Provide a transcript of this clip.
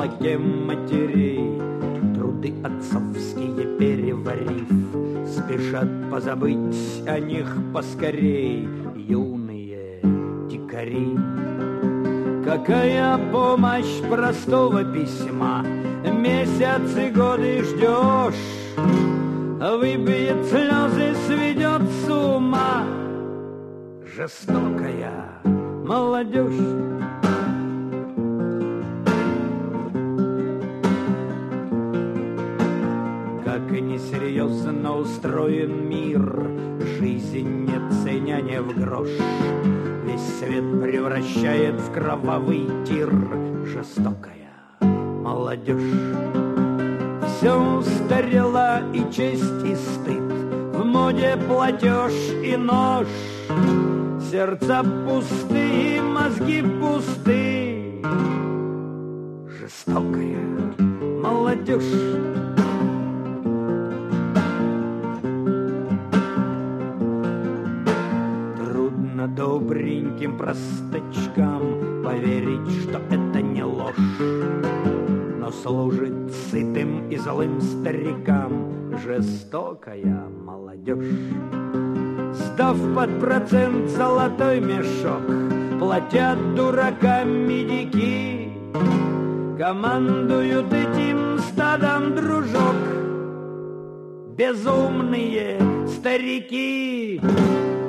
молоке матерей. Труды отцовские переварив, спешат позабыть о них поскорей юные дикари. Какая помощь простого письма, месяцы, годы ждешь, выбьет слезы, сведет с ума жестокая молодежь. Как несерьезно устроен мир, жизнь не ценя не в грош, весь свет превращает в кровавый тир жестокая молодежь. Все устарело и честь, и стыд, в моде платеж и нож. Сердца пусты, мозги пусты, жестокая молодежь. Трудно добреньким простачкам поверить, что это не ложь, но служит сытым и злым старикам жестокая молодежь. Сдав под процент золотой мешок, платят дуракам медики, командуют этим стадом, дружок, безумные старики.